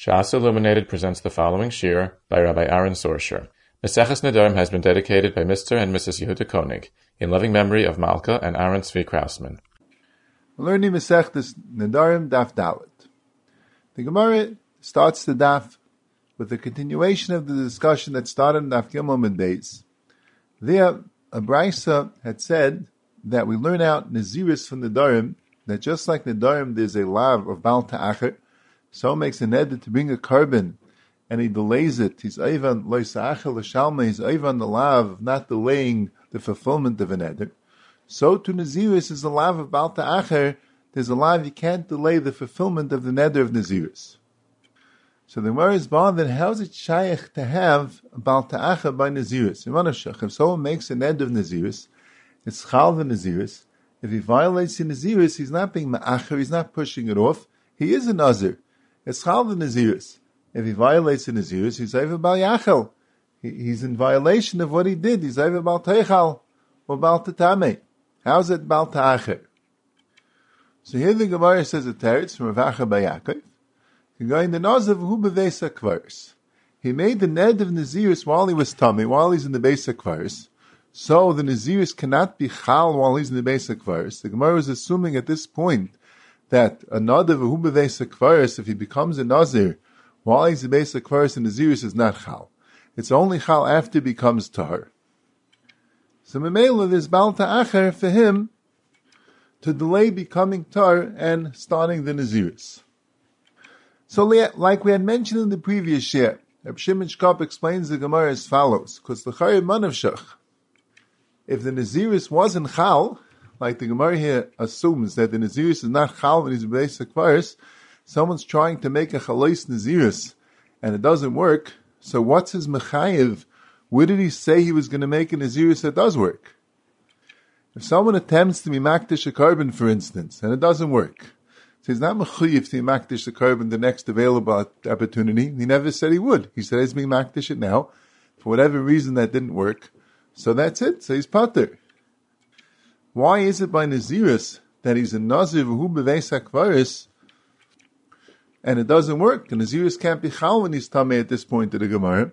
Shas Illuminated presents the following shir by Rabbi Aaron Sorsher. Maseches Nedarim has been dedicated by Mr. and Mrs. Yehuda Koenig in loving memory of Malka and Aaron Tzvi Krausman. Learning Maseches Nedarim Daf Dalet. The Gemara starts the Daf with a continuation of the discussion that started in Daf Gimel and Beis. There, a Brisa had said that we learn out Naziris from Nedarim, that just like Nedarim there's a lav of Baal Ta'achar, so makes a neder to bring a carbon, and he delays it. He's Ivan Loisa'achar L'Shalma, he's Ivan the lav of not delaying the fulfillment of a neder. So to Naziris is a lav of Baal Ta'achar, there's a lav you can't delay the fulfillment of the neder of Naziris. So the Gemara is bothered, how is it shaykh to have a Baal Ta'achar by Naziris? If someone makes a neder of Naziris, it's chal the Naziris. If he violates the Naziris, he's not being ma'achar, he's not pushing it off. He is a Nazir. It's chal the Naziris. If he violates the Naziris, he's over Bal Yachal. He's in violation of what he did. He's over Bal Teichal or Bal Tatame. How's it Bal Ta'achar? So here the Gemara says a teretz from Rav Acha Bar Yaakov. Going the Nazir who bevesa kvaris. He made the ned of Naziris while he was tummy, while he's in the besa kvaris. So the Naziris cannot be chal while he's in the besa kvaris. The Gemara is assuming at this point that a nadav who bevesa kvaris, if he becomes a Nazir while he's in the besa kvaris, the Naziris is not chal. It's only chal after he becomes tahar. So Memela, there's Baal Ta'achar for him to delay becoming tahar and starting the Naziris. So like we had mentioned in the previous year, Reb Shimon Shkop explains the Gemara as follows, because the Chayei Manavshach, if the Naziris wasn't chal, like the Gemara here assumes that the Naziris is not chal when he's basic virus, someone's trying to make a chalais Naziris and it doesn't work, so what's his mechayiv? Where did he say he was going to make a Naziris that does work? If someone attempts to be makdish a carbon, for instance, and it doesn't work, so he's not mechayiv to be makdish the carbon the next available opportunity. He never said he would. He said he's being makdish it now. For whatever reason that didn't work. So that's it. So he's pater. Why is it by Naziris that he's a Nazir who beveis hakvaris and it doesn't work? The Naziris can't be chal when he's tamei at this point of the Gemara.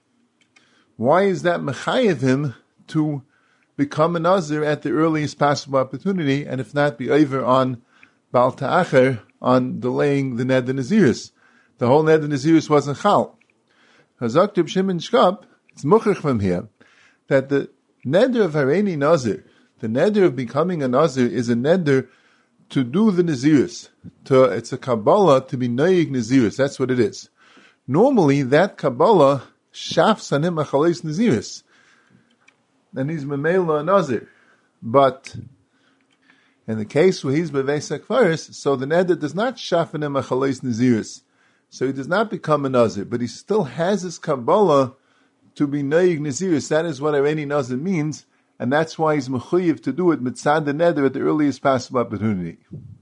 Why is that mechayev him to become a Nazir at the earliest possible opportunity, and if not, be over on Baal Ta'achar, on delaying the Ned Naziris? The whole Ned Naziris wasn't chal. Hazak Reb Shimon Shkop, it's muchach from here, that the neder of Hareini Nazir, the neder of becoming a Nazir, is a neder to do the Naziris. It's a Kabbalah to be Noyig Naziris. That's what it is. Normally, that Kabbalah shafs on him a Chalais Naziris. And he's Memela a Nazir. But in the case where he's Beveis HaKvaris, so the neder does not shaf on him a Chalais Naziris. So he does not become a Nazir, but he still has his Kabbalah to be Noyig Naziris. That is what Hareini Nazir means, and that's why he's mechuyev to do it mitzad the neder at the earliest possible opportunity.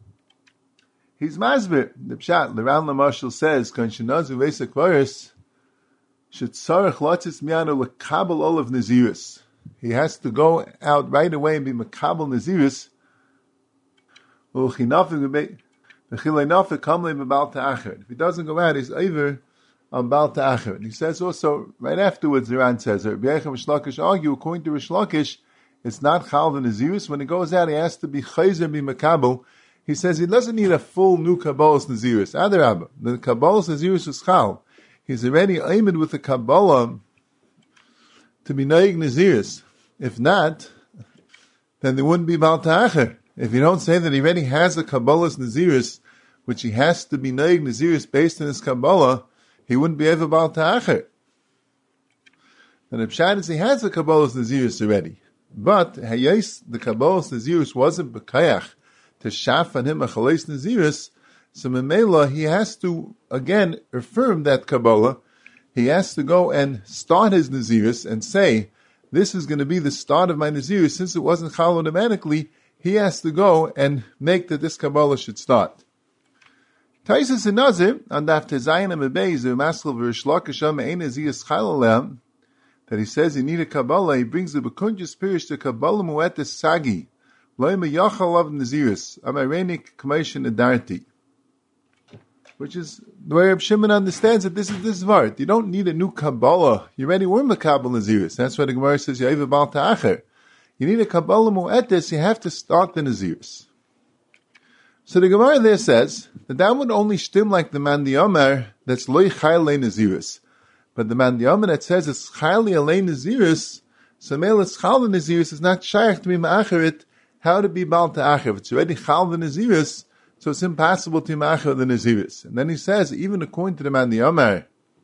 He's masber. The pshat, the Ran Lamashal says, "Kan shenazir veisa kvaris should tzarich latzis mianu lekabel olav Naziris." He has to go out right away and be mekabel Naziris. If he doesn't go out, he's over on Baal Ta'achar. And he says also, right afterwards, the Ran says, Rabbi Yechim and Shlokish argue, according to Rish Lakish, it's not chal the Naziris. When he goes out, he has to be chayzer, be makabel. He says he doesn't need a full new Kabbalah's Naziris. Adarabba, the Kabbalah's Naziris is chal. He's already aimed with the Kabbalah to be Noyig Naziris. If not, then there wouldn't be Baal Ta'achar. If you don't say that he already has a Kabbalah's Naziris, which he has to be Noyig Naziris based on his Kabbalah, he wouldn't be able Baal Ta'achar. And the pshat is he has a Kabbalah's Naziris already. But, hayes, the Kabbalah's Naziris wasn't B'kayach to shaf on him a Chalais Naziris, so Memela, he has to, again, affirm that Kabbalah. He has to go and start his Naziris and say, this is going to be the start of my Naziris. Since it wasn't chal automatically, he has to go and make that this Kabbalah should start. Taisus in Nazir, on Daf Tezayin Amebei, Maskal V'Rish Lakish Ein Aziyas Chal that he says you need a Kabbalah, he brings the Bekunjus Pirish to Kabbalah Mu'et Sagi, Loim Yachal of Naziris, Amarenik Kameshin Adarti. which is the way Reb Shimon understands it. This is this vart. You don't need a new Kabbalah. You already were Makabal Nazirus. That's why the Gemara says, Ya'iv Bal Ta'acher. You need a Kabbalah Mu'etes, you have to start the Nazirus. So the Gemara there says that would only stem like the Man Diomer that's Loi Chayl Le Nazirus. But the Man Diomer that says it's Chayl Le Nazirus, so Mele Chal the Nazirus is not shaykh to be Ma'acherit, how to be Bal Ta'acher. If it's already Chal the Nazirus, so it's impossible to Ma'acher the Nazirus. And then he says, even according to the Man Diomer,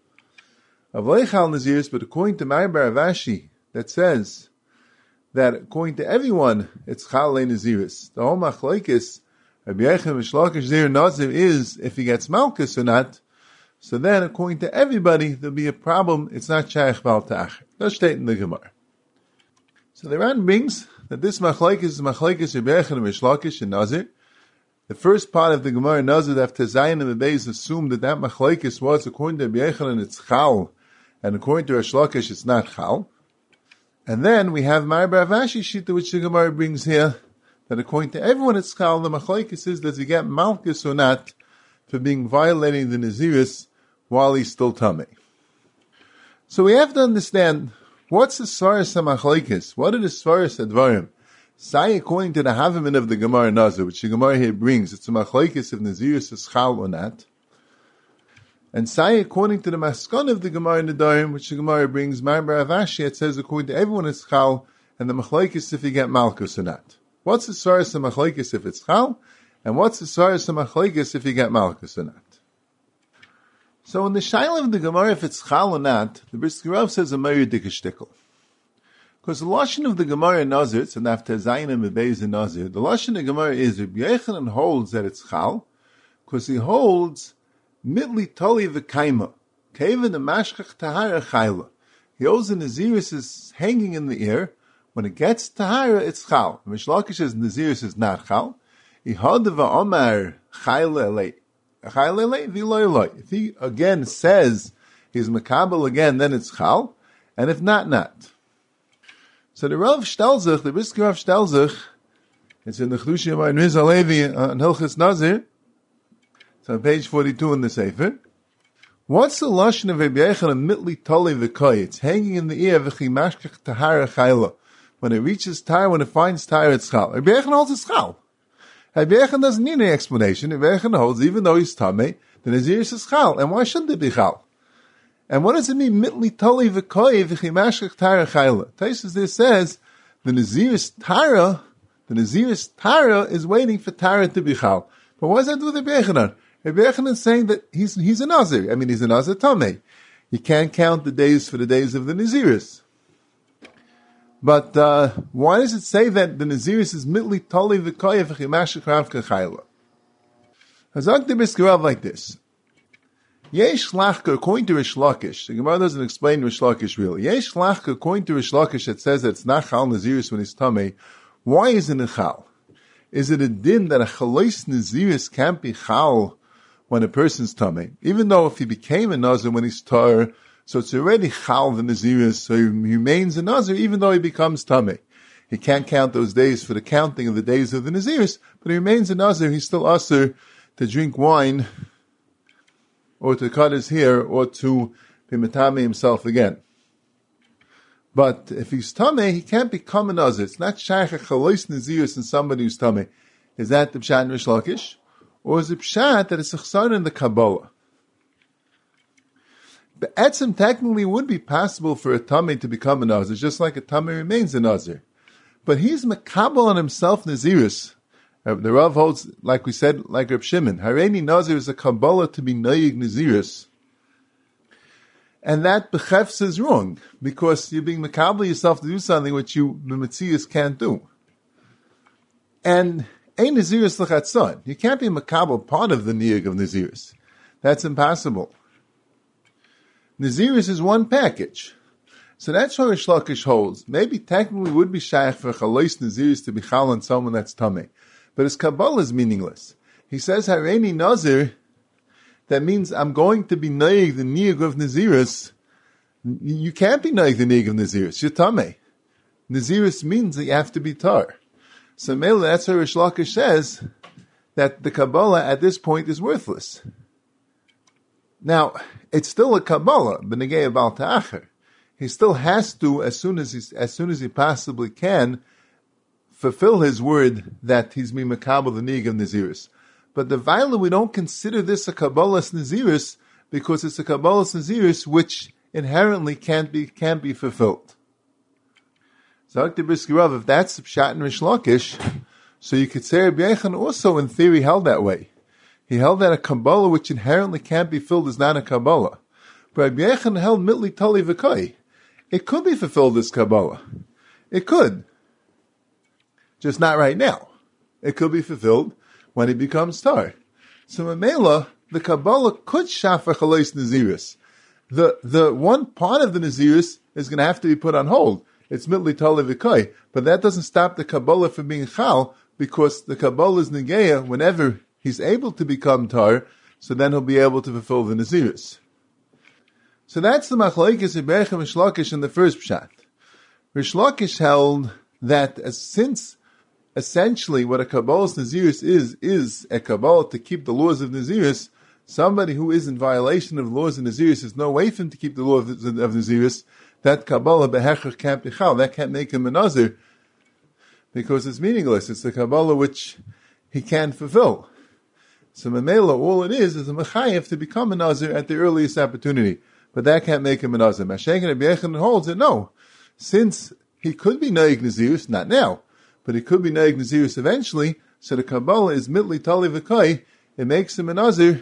of Loi Chal Nazirus, but according to Ma'abar Avashi, that says that according to everyone, it's Chal Le Nazirus. The whole Machlokes, Rabbi Yechon Mishlakish Zir Nazir is if he gets Malkus or not. So then, according to everybody, there'll be a problem. It's not Shaykh Bal Ta'acher. That's stated in the Gemara. So the Ran brings that this Machlokes is Machlokes Rabbi Yechon Mishlakish and Nazir. The first part of the Gemara Nazir after Zayin and the Beis assumed that Machlokes was according to Rabbi Yechon and it's Chal, and according to Rish Lakish it's not Chal. And then we have Ma'abar Avashi Shita, which the Gemara brings here, that according to everyone it's Chal, the Machlokes is does he get Malkus or not for being violating the Nazirus while he's still Tamei. So we have to understand what's the Svaras HaMachlokes, what are the Svaras Advarim? Say according to the Havamin of the Gemara Nazir, which the Gemara here brings, it's a Machlokes if Nazirus is Chal or not. And say according to the Maskon of the Gemara Nedarim, which the Gemara brings, Ma'abar Avashi, it says according to everyone it's Chal, and the Machlokes if you get Malkus or not. What's the Svaras HaMachlokes if it's Chal? And what's the Svaras HaMachlokes if you get Malkus or not? So in the Shaila of the Gemara, if it's Chal or not, the Brisker Rav says a Meir Dikashtikkel. Because the Lashon of the Gemara Nazir, it's an after Zayin and Bebeis and Nazir, the Lashon of the Gemara is Rabbi Yochanan holds that it's Chal, because he holds Mitli Toli V'Kaima, Kevin the Mashkach Tahara Chayla. He holds the Nazirus is hanging in the air. When it gets Tahara, it's Chal. Rish Lakish says Nazirus is not Chal. Ihadava Omar Chayla Elei. Chayla Elei V'Loi Loi. If he again says he's Makabel again, then it's Chal. And if not, not. So the Rav Stelzich, the Brisker Rav Stelzich, it's in the Chedushim by Riz Halevi on Hilchas Nazir. It's on page 42 in the Sefer. What's the Lashon of Rabbi Yochanan Mitli Toli V'Koi? It's hanging in the air, V'chi Mashkach Tahara Chayla. When it reaches Tyre, when it finds Tyre, it's Chal. Rabbi Yochanan holds it's Chal. Rabbi Yochanan doesn't need any explanation. Rabbi Yochanan holds, even though he's Tamei, the Nazirus is Chal. And why shouldn't it be Chal? And what does it mean? Mitli Toli V'Koi V'chi Mashkach Tahara Chayla. Taisus there says, the Nazirus Tara is waiting for Tara to be Chal. But what does that do with Rabbi Yochanan? Rabbi Yochanan is saying that he's a Nazir. I mean, he's a Nazir Tamei. You can't count the days for the days of the Nazirus. But why does it say that the Nazirus is Mitli Toli V'Koyev V'Chimashach Rav K'Chayla? Hazak the Brisker Rav like this. Yesh Lachka, according to Rish Lakish, the Gemara doesn't explain Rish Lakish really. Yesh Lachka, according to Rish Lakish, it says that it's not Chal Nazirus when he's Tamei. Why isn't it Chal? Is it a din that a Chalois Nazirus can't be Chal when a person's Tamei? Even though if he became a Nazir when he's Tar, so it's already Chal the Nazirus, so he remains a Nazir even though he becomes Tamei. He can't count those days for the counting of the days of the Nazirus, but he remains a Nazir. He's still Asur to drink wine, or to cut his hair, or to be Matame himself again. But if he's Tamei, he can't become a Nazir. It's not Shaykh Chalois Nazirus and somebody who's Tamei. Is that the Pshat in Rish Lakish? Or is it Pshat that it's a Chsar in the Kabbalah? The Etzim technically would be possible for a Tamei to become a Nazir, just like a Tamei remains a Nazir. But he's Makabal on himself Nazirus. The Rav holds, like we said, like Reb Shimon, Hareini Nazir is a Kabbalah to be Noyig Nazirus. And that Bechefs is wrong, because you're being Makabal yourself to do something which you, the Metzius, can't do. And Ein Nazirus L'chatzon. You can't be Makabal part of the Niyig of Nazirus. That's impossible. Nazirus is one package. So that's what Rish Lakish holds. Maybe technically would be shaykh for Chalois Nazirus to be Chal on someone that's Tamei. But his Kabbalah is meaningless. He says, Hareini Nazir, that means I'm going to be Naig, the Niyig of Nazirus. You can't be Naig, the Niyig of Nazirus. You're Tamei. Nazirus means that you have to be Tar. So Mela, that's what Rish Lakish says, that the Kabbalah at this point is worthless. Now, it's still a Kabbalah, B'negei Bal Ta'acher. He still has to, as soon as he possibly can, fulfill his word that he's Mimekabel the Nig of Naziris. But the Vaila, we don't consider this a Kabbalah's Naziris because it's a Kabbalah's Naziris which inherently can't be fulfilled. So, if that's Pshat and Rish Lakish, so you could say Rabbi Yechon also in theory held that way. He held that a Kabbalah which inherently can't be filled is not a Kabbalah. But Rabbi Yechon held Mitli Tali V'Kai. It could be fulfilled as Kabbalah. It could. Just not right now. It could be fulfilled when he becomes tar. So Mamela, the Kabbalah could shafach alois Naziris. The one part of the Naziris is going to have to be put on hold. It's Mitli Tali V'Kai. But that doesn't stop the Kabbalah from being chal, because the Kabbalah is Negeya whenever he's able to become tar, so then he'll be able to fulfill the Naziris. So that's the Machlokes of Berech and Rish Lakish in the first Pshat. Rish Lakish held that since essentially what a Kabbalah's Naziris is a Kabbalah to keep the laws of Naziris, somebody who is in violation of the laws of Naziris is no way for him to keep the law of Naziris. That Kabbalah Behecher can't be chal. That can't make him a Nazir because it's meaningless. It's the Kabbalah which he can't fulfill. So Mamela, all it is a Mechayev to become a Nazir at the earliest opportunity. But that can't make him a Nazir. Mashayk and Rabbi Yechon holds that no. Since he could be Naig Nazirus, not now, but he could be Naig Nazirus eventually, so the Kabbalah is Mitli Tali V'Kai, it makes him a Nazir,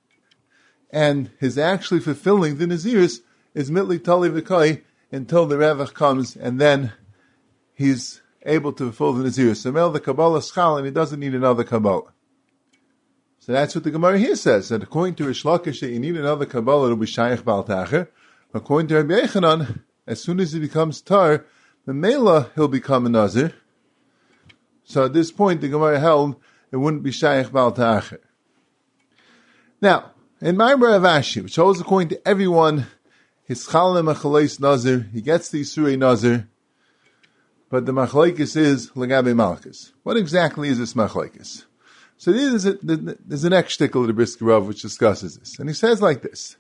and his actually fulfilling the Nazirus is Mitli Tali V'Kai until the Revach comes, and then he's able to fulfill the Nazirus. So the Kabbalah is chal, and he doesn't need another Kabbalah. So that's what the Gemara here says, that according to Rish Lakish, that you need another Kabbalah to be Shaykh Bal Tacher. According to Rabbi Yechanan, as soon as he becomes tar, the Mela he'll become a Nazir. So at this point, the Gemara held it wouldn't be Shaykh Bal Tacher. Now, in Ma'amar Rav Ashi, which holds according to everyone, his Chalim Achalais Nazir, he gets the Isurei Nazir, but the Machlokes is Lagabe Malchus. What exactly is this Machlokes? So there's an next shtickle of the Brisker Rav which discusses this. And he says like this.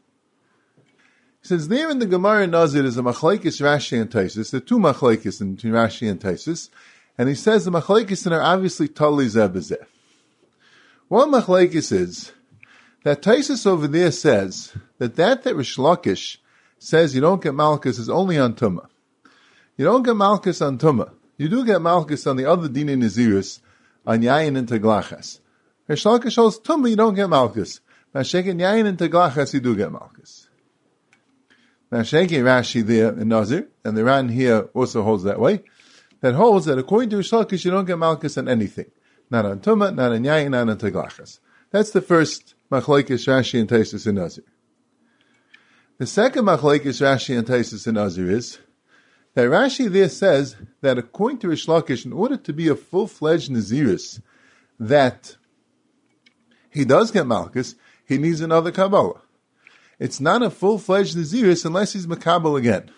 He says, there in the Gemara Nazir is a Machlokes Rashi and Taisus. There are two Machlokes in between Rashi and Taisus. And he says the Machlokes are obviously totally zeh. One Machlokes is that Taisus over there says that Rish Lakish says you don't get Malchus is only on Tumah. You don't get Malchus on Tumah. You do get Malchus on the other Dinei Nazirus, on Yayin and Teglachas. Rish Lakish holds Tumah, you don't get Malchus. Mashenki Yayin and Teglachas, you do get Malchus. Mashenki Rashi there in Nazir, and the Ran here also holds that way, that holds that according to Rish Lakish, you don't get Malchus on anything. Not on Tumah, not on Yayin, not on Teglachas. That's the first Machlokes Rashi and Taisus in Nazir. The second Machlokes Rashi and Taisus in Nazir is that Rashi there says that according to Rish Lakish, in order to be a full-fledged Nazirus, that he does get Malchus, he needs another Kabbalah. It's not a full-fledged Nazirus unless he's Makabal again.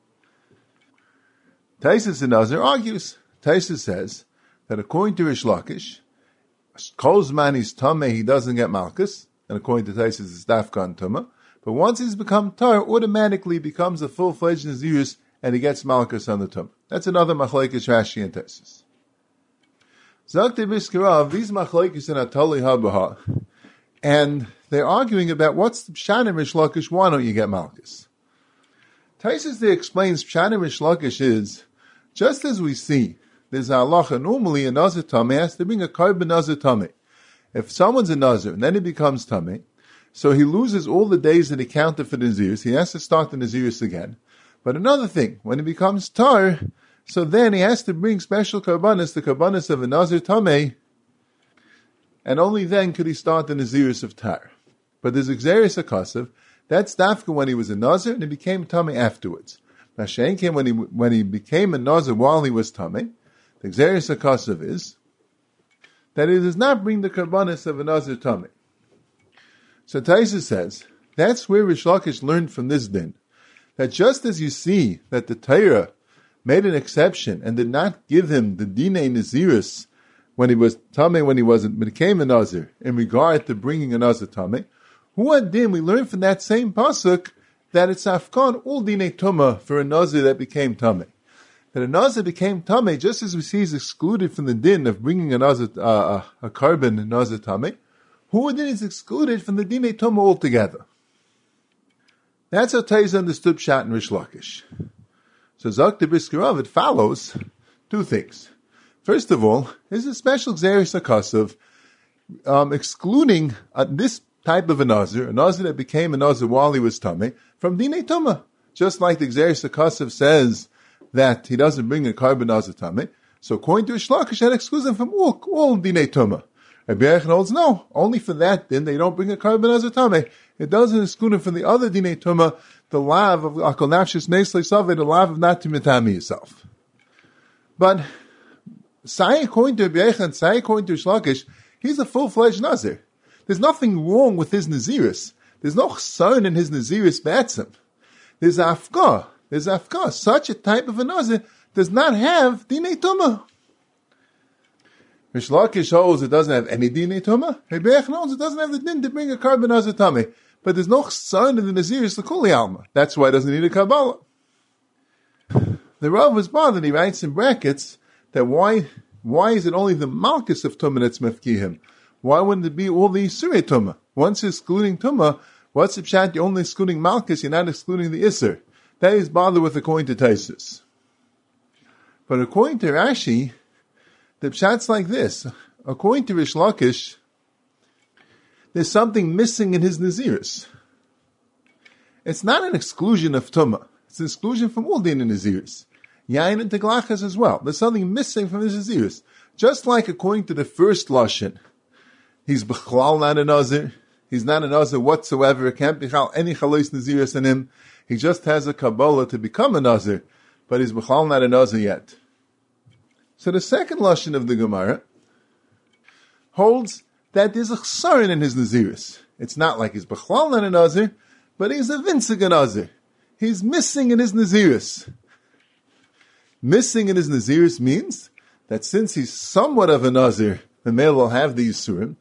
Taisus in Nazir argues. Taisus says that according to Rish Lakish, Kozman is Tameh, he doesn't get Malchus, and according to Taisus, it's Dafkan Tumah. But once he's become Tar, automatically becomes a full-fledged Nazirus, and he gets Malchus on the Tumah. That's another Machlokes Rashi and Taisus. Zakti Briskarav, these Machlokes in Atali Habaha, and they're arguing about what's the Pshat in Rish Lakish, why don't you get Malchus? Taisus there explains Pshat in Rish Lakish is, just as we see, there's a halacha, normally a Nazir Tameh has to bring a Karban Nazir Tameh. If someone's a Nazir, and then he becomes Tameh, so he loses all the days that he counted for the Nazirus, he has to start the Nazirus again. But another thing, when he becomes Tar, so then he has to bring special Karbanis, the Karbanis of a Nazir Tameh, and only then could he start the Nazirus of Tar. But there's Xeris HaKasav, that's Dafka when he was a Nazir, and he became Tameh afterwards. Mashen came when he became a Nazir while he was Tameh. The Xeris HaKasav is that it does not bring the Karbanis of a Nazir Tameh. So Taisus says, that's where Rish Lakish learned from this din, that just as you see that the Torah made an exception and did not give him the Dinei Nazirus when he was Tameh, when he became a Nazir, in regard to bringing a Nazir Tameh, Hu adin, we learn from that same pasuk that it's afkan ul dine tumah for a nazir that became tameh. That a nazir became tameh, just as we see is excluded from the din of bringing a nazir, a carbon nazir tameh. Hu adin is excluded from the dine tumah altogether. That's how Taiz understood Pshat and Rish Lakish. So Zok the Brisker Rav, it follows two things. First of all, there's a special Xeris HaKasav excluding this type of a Nazir that became a Nazir while he was Tameh, from Dinei Tumah. Just like the Xeris HaKasav says that he doesn't bring a carbon Nazir Tameh, so according to Rish Lakish, that excludes him from all Dinei Tumah. Rabbi Yechon holds no, only for that then they don't bring a carbon Nazir Tameh. It doesn't exclude him from the other Dinei Tumah, the lav of Akol Nafshis Neslei Saveh, the lav of not to mitami yourself. But Sai, according to Rabbi Yechon, Sai, according to Rish Lakish, he's a full-fledged Nazir. There's nothing wrong with his Naziris. There's no chsaron in his Naziris B'etzim. There's afka. Such a type of a Nazir does not have Dinei Tumah. Rish Lakish holds it doesn't have any Dinei Tumah. Rabbi Yechon holds it doesn't have the din to bring a carbon Nazir Tameh. But there's no chsaron in the Naziris L'Kuli Alma. That's why it doesn't need a Kabbalah. The Rav was bothered. He writes in brackets that why is it only the Malchus of Tumah that's mefkihim? Why wouldn't it be all the Isurei Tumah? Once you're excluding Tumah, what's the pshat? You're only excluding Malchus, you're not excluding the Isser. That is bothered with according to Taisus. But according to Rashi, the pshat's like this. According to Rish Lakish, there's something missing in his Naziris. It's not an exclusion of Tumah. It's an exclusion from all din in Naziris. Yain and Teglachas as well. There's something missing from his Naziris. Just like according to the first Lashon, he's B'chlal not a Nazir. He's not a Nazir whatsoever. It can't be any Chalois Naziris in him. He just has a Kabbalah to become a Nazir, but he's B'chlal not a Nazir yet. So the second Lashon of the Gemara holds that there's a chsaron in his Naziris. It's not like he's B'chlal not a Nazir, but he's a Vinsig Nazir. He's missing in his Naziris. Missing in his Naziris means that since he's somewhat of a Nazir, the male will have the Yisurim.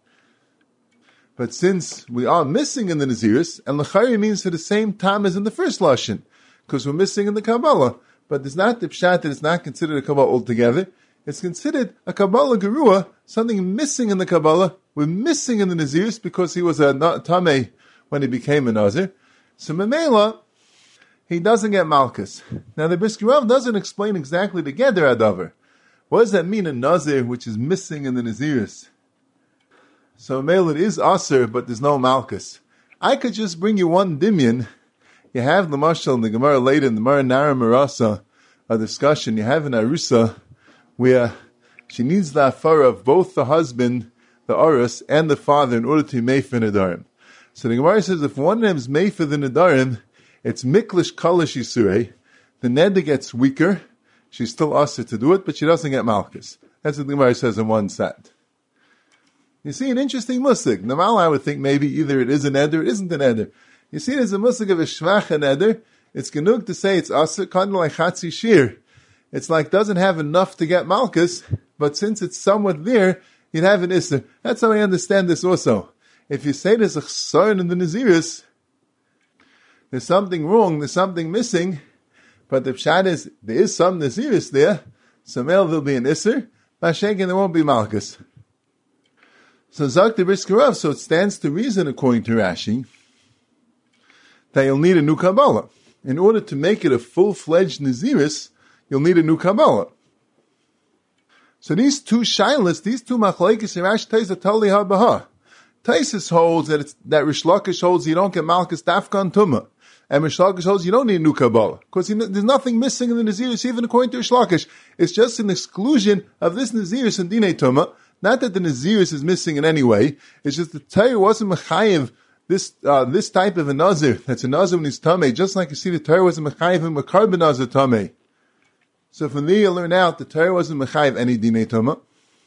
But since we are missing in the Naziris, and L'chari means for the same time as in the first Lashon, because we're missing in the Kabbalah. But it's not the pshat that it's not considered a Kabbalah altogether. It's considered a Kabbalah Gerua, something missing in the Kabbalah. We're missing in the Naziris because he was a Tameh when he became a Nazir. So Memela, he doesn't get Malchus. Now the Brisker Rav doesn't explain exactly the Geder Adavar. What does that mean, a Nazir which is missing in the Naziris? So Memela, it is Aser, but there's no Malchus. I could just bring you one Dimyan. You have the Mashal in the Gemara later in the Gemara Nara Marasa, a discussion. You have an Arusa where she needs the afara of both the husband, the Arus, and the father in order to be Meifah Nedarim. So the Gemara says if one of them is Meifah the Nedarim, it's Miklish Kalish Yisurei. The Neder gets weaker. She's still asked to do it, but she doesn't get Malchus. That's what the Gemara says in one set. You see an interesting musig. Normal, I would think maybe either it is a Neder or it isn't a Neder. You see there's a musig of a Shvach Neder. It's genug to say it's Asr, kind of like Chatzi Shir. It's like doesn't have enough to get Malchus, but since it's somewhat there, you'd have an Isser. That's how I understand this also. If you say there's a chsaron in the Naziris, there's something wrong, there's something missing, but the pshat is, there is some Naziris there, so male will be an Isser, Mashenkin there won't be Malchus. So Zak the Brisker Rav, so it stands to reason according to Rashi, that you'll need a new Kabbalah. In order to make it a full-fledged Naziris, you'll need a new Kabbalah. So these two shilas, these two machlekes in Rashi Taisa Tali HaBaha. Taisus holds that Rish Lakish holds you don't get Malchus Dafkan Tumah. And Rish Lakish holds you don't need a new Kabbalah. Because there's nothing missing in the Naziris, even according to Rish Lakish. It's just an exclusion of this Naziris and Dinei Tumah. Not that the Naziris is missing in any way. It's just the Torah wasn't Mechayev this type of a Nazir. That's a Nazir when he's Tameh. Just like you see the Torah wasn't Mechayev and Makar ben Nazir Tameh. So from there you learn out the Torah wasn't Mechayev any Dinei Tumah.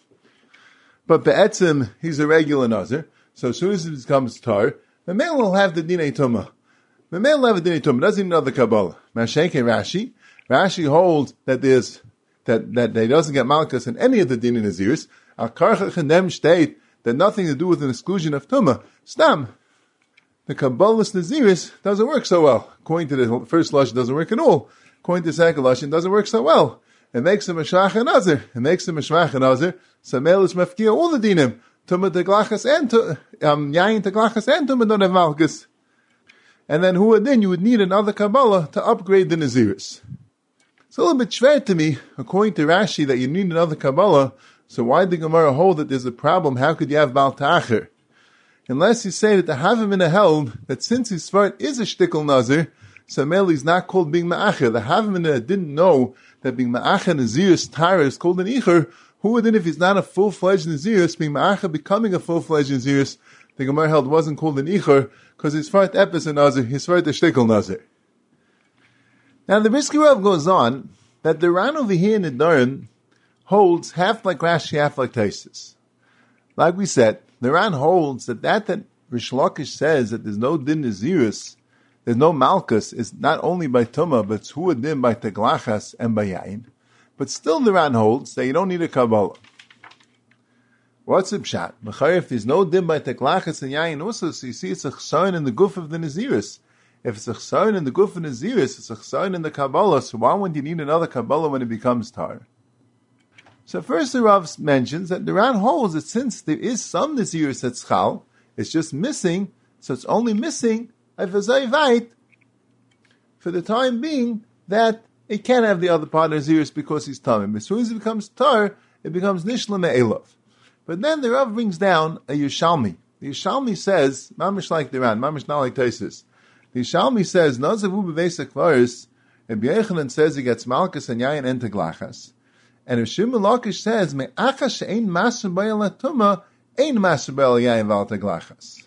But Be'etzim, he's a regular Nazir. So as soon as it becomes Tar, the male will have the Dinei Tumah. The male will have the Dinei Tumah. Doesn't even know the Kabbalah. Mashenke Rashi holds that they doesn't get Malchus in any of the Dinei Naziris. Al Karcha Chendem state that nothing to do with an exclusion of Tumah. Stam. the Kabbalist Naziris doesn't work so well. According to the first Lashon, it doesn't work at all. According to the second Lashon, it doesn't work so well. It makes him a Shach and Nazir. It makes him a Shmach and Nazir. So Mel is Mefkia all the dinim. Tumah Teglachas and Yayin Teglachas and Tumah don't have Malchus. And then then you would need another Kabbalah to upgrade the Naziris. It's a little bit schwer to me, according to Rashi, that you need another Kabbalah. So why did the Gemara hold that there's a problem? How could you have Baal Ta'acher? Unless you say that the Havamina held that since his Svart is a Shtikl Nazir, so Mel is not called being Ma'acher. The Havamina didn't know that being Ma'acher Naziris Tara is called an Icher. Who would then, if he's not a full-fledged Naziris, being Ma'acher becoming a full-fledged Naziris, the Gemara held wasn't called an Icher, because his Svart Epis a Nazir, his Svart a Shtikl Nazir. Now the Brisker Rav goes on that the Ran over here in the Nedarim holds half like Rashi, half like Taisus. Like we said, the Ran holds that Rish Lakish says that there's no din Naziris, there's no Malchus, is not only by Tumah, but it's Huadim by Teglachas and by Yain. But still the Ran holds that you don't need a Kabbalah. What's the pshat? If there's no din by Teglachas and Yain also, so you see it's a chsaron in the guf of the Naziris. If it's a chsaron in the guf of Naziris, it's a chsaron in the Kabbalah, so why would you need another Kabbalah when it becomes tar? So first the Rav mentions that the Ran holds that since there is some Naziris that's chal, it's just missing, so it's only missing a v'zayvait for the time being that it can't have the other part of Naziris because he's tamim. As soon as it becomes tar, it becomes nishla me'elav. But then the Rav brings down a Yerushalmi. The Yerushalmi says, mamish like the Ran, mamish not like Taisus. The Yerushalmi says, nazavu b'veis akvaris, and B'yechanan says he gets malchus and yayin and teglachas. And if Shimon Lakish says, me'acha she'ein maser b'yal atuma, ein maser b'yal yayin v'al teglachas.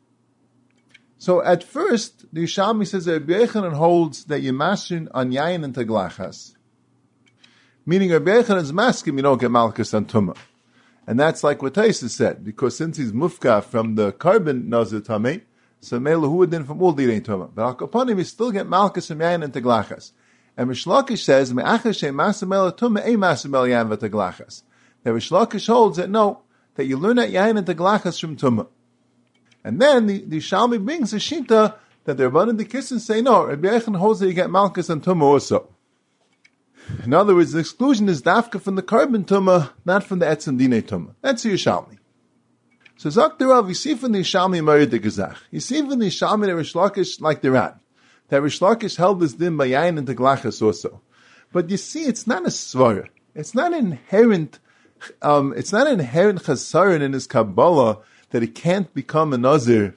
So at first, the Yerushalmi says that Rabbi Yechanan holds that you're masrin on yayin and teglachas. Meaning Rabbi Yechanan's maskim, you don't get malchus and tumah. And that's like what Taisus said, because since he's mufka from the carbon nazir tameh, so mele huadin from all direi tumah. But al-kapanim, you still get malchus from yayin and teglachas. And Rish Lakish says, me'acha she'ein maser b'yal atuma, ein maser b'yal yayin v'teglachas. That Rish Lakish holds that no, that you learn that yayin and teglachas from tumah. And then the Shalmi brings a shita that the Rabbanan the Kissin say no, Rabbi Yechon holds that you get malchus and tumah also. In other words, the exclusion is dafka from the carbon tumah, not from the etzem dinei tumah. That's the Yerushalmi. So Zok Rav, you see from the Yerushalmi Marid the Gezach. You see from the Yerushalmi that Rish Lakish like the Ran. That Rish Lakish held this din by yayin and teglachas also. But you see, it's not a svara. It's not inherent chasaron in his Kabbalah that he can't become a Nazir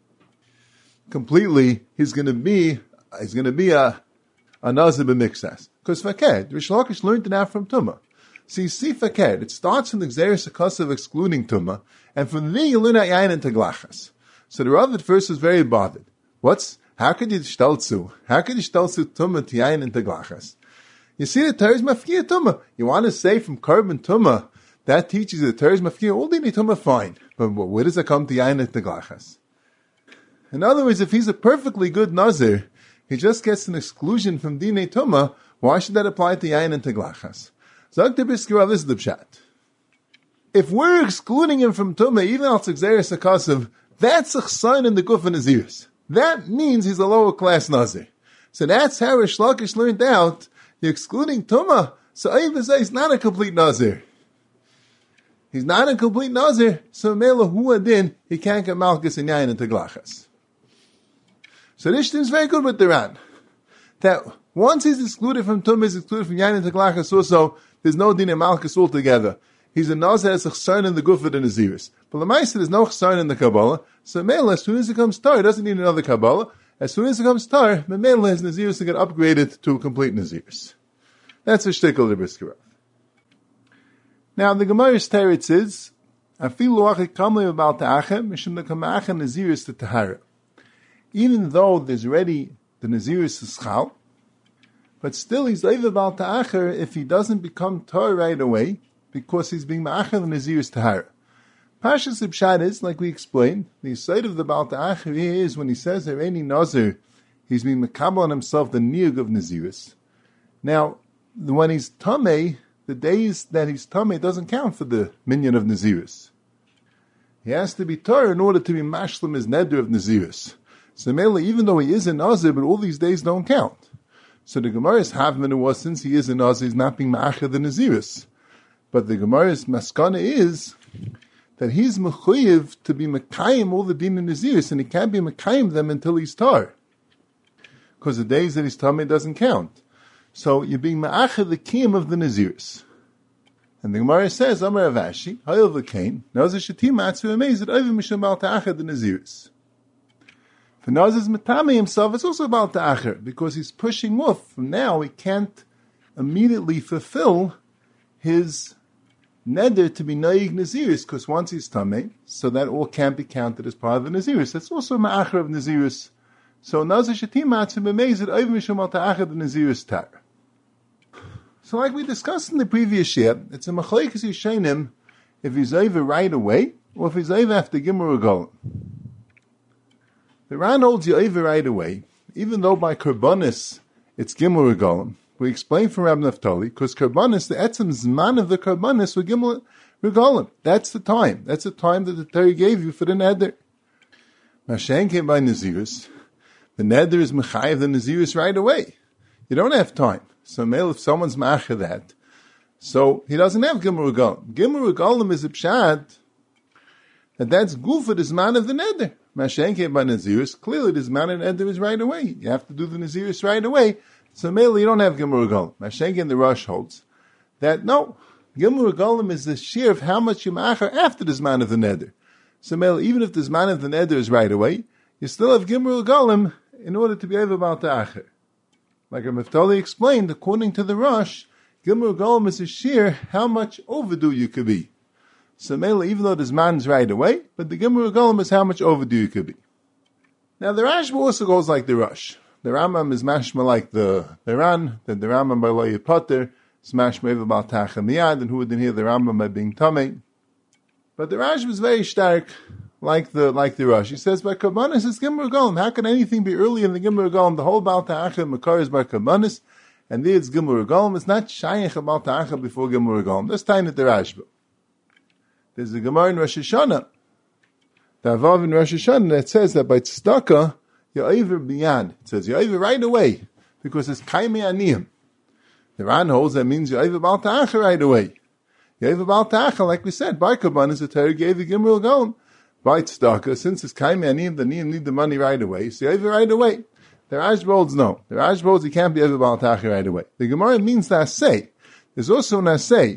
completely. He's going to be a Nazir b'mixas. Because faked, Rish Lakish learned it out from Tumah. So you see faked, it starts from the Xeris Akos of excluding Tumah, and from there you learn out Yayin and Teglachas. So the Rav at first was very bothered. How could you shtaltzu Tumah to Yayin and Teglachas? You see the Torah is mafkia Tumah. You want to say from carbon Tumah, that teaches the Torah is mafkia, all dini Tumah fine. But where does it come to Yayin and Teglachas? In other words, if he's a perfectly good Nazir, he just gets an exclusion from Dinei Tumah, why should that apply to Yayin and Teglachas? Zog the Brisker Rav, this is the pshat. If we're excluding him from Tumah, even al Tzegzeres Akasav, that's a chsaron in the Guf and Naziris. That means he's a lower class Nazir. So that's how Rish Lakish learned out, you're excluding Tumah, so Ayv he's not a complete Nazir. He's not a complete Nazir, so Mela Huadin, he can't get Malchus and Yayin and Teglachas. So this is very good with the Ran. That once he's excluded from Tumah, he's excluded from Yayin and Teglachas also, there's no din of Malchus altogether. He's a Nazir that's a chsaron in the Guf of the Naziris. But the Lamaisa, there's no chsaron in the Kabbalah, so Mela, as soon as it comes tar, he doesn't need another Kabbalah. As soon as it comes tar, Mela, his Naziris will get upgraded to complete Naziris. That's a shtickle of the Brisker Rav. Now, the Gemara's teretz is, even though there's already the Naziris Ischal, but still he's over Baal Ta'acher if he doesn't become tar right away, because he's being Ma'acher the Naziris Tahara. Pashas Ibshad is, like we explained, the side of the Baal Ta'acher is when he says there any Nazir, he's being Makabal on himself the Niyug of Naziris. Now, when he's Tameh, the days that he's Tameh doesn't count for the minyan of Naziris. He has to be Torah in order to be Mashlim his Neder of Naziris. So mainly, even though he is a Nazir, but all these days don't count. So the Gemara's Havman was, since he is a Nazir, he's not being Ma'achar the Naziris. But the Gemara's Maskana is that he's Mechuyev to be Mekayim all the Din and Naziris, and he can't be Mekayim them until he's Tar. Because the days that he's Tameh doesn't count. So you're being Ma'achar the Kiyam of the Naziris. And the Gemara says, Amar Avashi, Hayel V'Kain, Nazir Shatim Matzu Amazed, Oiv Mishum Bal Ta'achar the Naziris. For Nazir's Matame himself, it's also about Ta'achar, because he's pushing off. From now, he can't immediately fulfill his neder to be Naig Naziris, because once he's Tameh, so that all can't be counted as part of the Naziris. That's also Ma'achar of Naziris. So Nazir Shatim Matzu Amazed, Oiv Mishum Bal Ta'achar the Naziris Tar. So like we discussed in the previous year, it's a Machlekes Yishenim if he's over right away, or if he's over after Gimur Ugolim. The Ran holds you over right away, even though by Karbonis it's Gimur Ugolim. We explain from Rab Naftali, because Karbonis, the Etzem Zman of the Karbonis were Gimur Ugolim. That's the time. That's the time that the Torah gave you for the Neder. Mashen came by Naziris. The Neder is Mechayev the Naziris right away. You don't have time. So male, if someone's ma'achar that, so he doesn't have Gimur Ugolim. Gimur Ugolim is a pshat, and that's Gufa, the Zman of the Neder. Mashenke by Naziris, clearly the Zman of the Neder is right away. You have to do the Naziris right away. So male, you don't have Gimur Ugolim. Mashenke in the Rosh holds that no, Gimur Ugolim is the shear of how much you ma'achar after the Zman of the Neder. So male, even if the Zman of the Neder is right away, you still have Gimur Ugolim in order to be able about the Acher. Like Rav explained, according to the Rosh, Gimur Ugolim is a shear how much overdue you could be. So mainly, even though this man's right away, but the Gimur Ugolim is how much overdue you could be. Now the Rashba also goes like the Rosh. The Rambam is mashma like the Ran, then the Rambam by Lo Yipater is mashma Eva Bal Ta'achar Miyad, and who would then hear the Rambam by being Tameh. But the Rashba is very stark, like the Rosh. He says, by Karbanis it's Gimur Ugolim. How can anything be earlier than the Gimur Ugolim? The whole Bal Ta'achar Makar is by Karbanis, and there it's Gimur Ugolim. It's not Shayach Bal Ta'achar before Gimur Ugolim. That's time at the Rashba. There's a Gemara in Rosh Hashanah, the Avav in Rosh Hashanah, that says that by Tzedakah, you're over beyond. It says you're over right away, because it's Kaimei Aniyim. The Ran holds that means you're over Bal Ta'achar right away. You're over Bal Ta'achar, like we said, by Karbanis, the Torah gave the Gimur Ugolim. By Tzedakah, since it's Kaimei Aniyim, the Aniyim need the money right away, so you're over right away. The Rashba holds no. The Rashba holds you can't be over Bal Ta'achar right away. The Gemara means the Asay. There's also an Asay.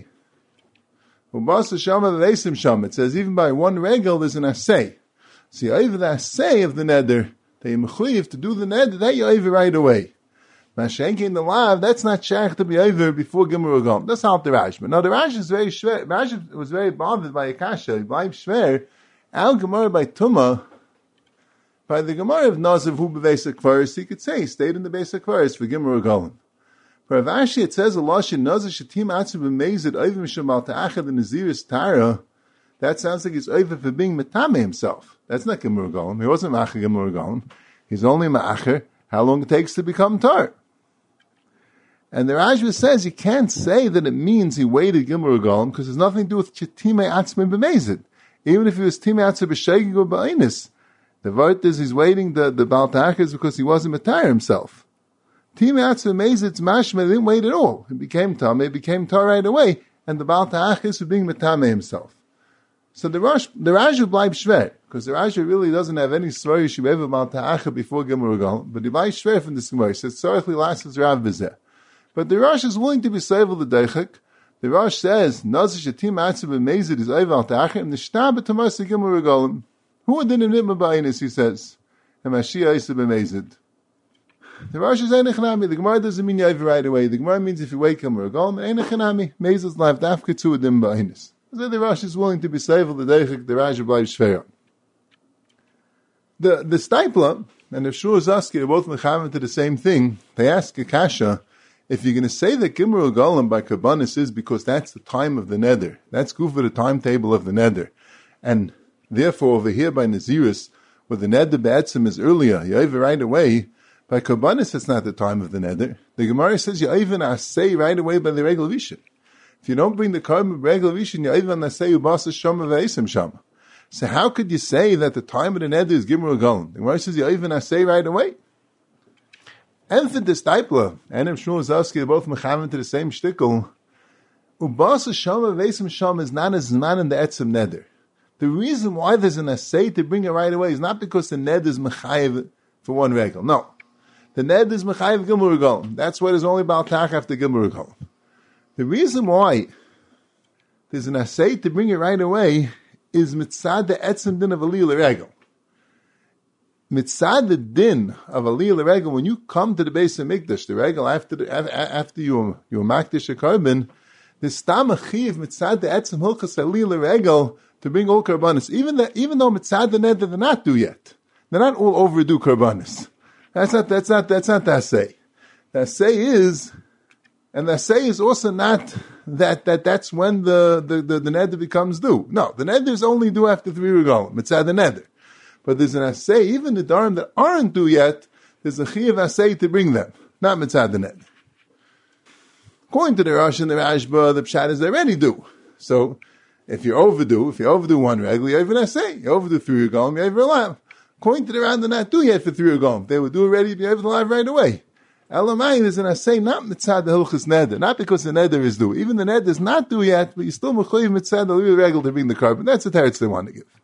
It says even by one regal there's an Asay. So you're over the Asay of the Neder, that you're mechuyev to do the Neder, that you're over right away. Mashenki in the Lav, that's not shaykh to be over before Gimur Ugolim. That's not the Rashba. Now the Rashba is very shver. Rashba was very bothered by Akasha. He blamed shver. Al Gemara by Tumah, by the Gemara of Nazav who b'Beis HaKvaris, he could say he stayed in the Beis HaKvaris for Gimur Ugolim. For Rav Ashi it says Allah shin Nazir shatim atzu b'meizid oiv mishum al ta'achar the Naziris Tara. That sounds like he's over for being Metame himself. That's not Gimur Ugolim. He wasn't Ma'achar Gimur Ugolim. He's only Ma'achar how long it takes to become Tar. And the Rashba says you can't say that it means he waited Gimur Ugolim because there's nothing to do with Chetime Atzmi b'meizid. Even if he was Timei Atzmi b'shegig or b'ainis, the word is he's waiting the Bal Ta'achar because he wasn't Matayr himself. Timei Atzmi b'meizid's mashma didn't wait at all. He became Tameh, became Tar right away, and the Bal Ta'achar is for being Matame himself. So the Rashba bleibt shver, because the Rashba really doesn't have any story Shiveva Bal Ta'achar before Gimur Ugolim, but he bleibt shver from this Gemara. He says, Tzorech li'lasis Rav b'zeh. But the Rosh is willing to be sevel the Deichik. The Rosh says, Nazir shatim atzim b'meizid is over al ta'achar, and the shtab b'tamas Gimur Ugolim. Who would then nitma b'ainis, he says, and Mashiach is b'meizid. The Rosh is einachanami. The Gemara doesn't mean you over right away. The Gemara means if you wait Gimur Ugolim, einachanami. Meizid's life, dafka to a dim b'ainis. So the Rosh is willing to be sevel the Deichik, the Rosh b'leiv shver. The Stipler and the Shur Zaski are both mechavan to the same thing. They ask a kasha, if you're going to say that Gimur Ugolim by Karbanis is because that's the time of the Neder, that's good for the timetable of the Neder, and therefore over here by Naziris, where the Neder Be'etzim is earlier, you over right away, by Karbanis it's not the time of the Neder. The Gemara says you even Asay right away by the Regel Vishin. If you don't bring the Karban Regel Vishin, you even Asay Ubasa Shama Ve'esim Shama. So how could you say that the time of the neder is Gimur Golem? The Gemara says, Yoiv and Asay right away. And for this Taipla, and if Shmuel Zavsky, they're both mechaven to the same shtickle, Ubasa Shama Vesim Shama is not as man in the Etzim Neder. The reason why there's an assay to bring it right away is not because the neder is mechayev for one regal. No. The neder is mechayev Gimur Golem. That's why there's only Baltach after Gimur Golem. The reason why there's an assay to bring it right away is mitzad the etzim din of aliyah l'regel. Mitzad the din of aliyah l'regel, when you come to the base of Mikdash, the regel after you makdish a carbon, the stam achiv mitzad the etzim hilchas aliyah l'regel to bring all karbanis, even though mitzad the neder they're not due yet. They're not all overdue karbanis. That's not the assay. The assay is, and the assay is also not that's when the neder becomes due. No, the neder is only due after 3 regalim, mitzad the neder. But there's an assay, even the darim that aren't due yet, there's a chiyav assay to bring them, not mitzad the neder. According to the Rosh and the Rashba, the pshat is already due. So, if you overdo one regel, you have an assay. You overdo 3 regalim, you have a lamb. According to the round, they're not due yet for 3 regalim. They would do already, you have the live right away. Elamai is an assay not mitzad the hilchus neder, not because the neder is due. Even the neder is not due yet, but you still mechuyev mitzad the real regel to bring the carbon. That's the teretz they want to give.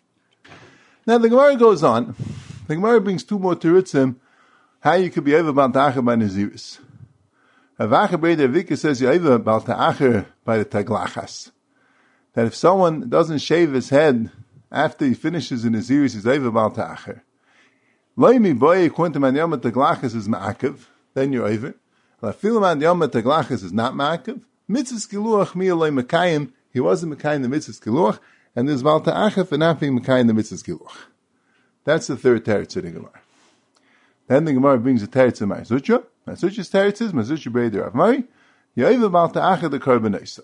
Now the Gemara goes on. The Gemara brings 2 more terutzim how you could be over balta'acher by Naziris. Havacha Breder Vika says you're over balta'acher by the taglachas. That if someone doesn't shave his head after he finishes in Naziris, he's over balta'acher. Loimi boy according to man yom taglachas is ma'akev. Then you're over. Lafilaman yom taglachas is not ma'akev. Mitzvahs kiluach miyaloi mekayim. He wasn't mekayim the mitzvahs kiluach. And there's balta'acher for not being mekayim the mitzvahs kiluach. That's the third teretz of the Gemara. Then the Gemara brings a teretz of Ma'asutra. Ma'asutra's teretz is Ma'asutra Breder Rav Mari. Yoiva balta'acher the korban osav.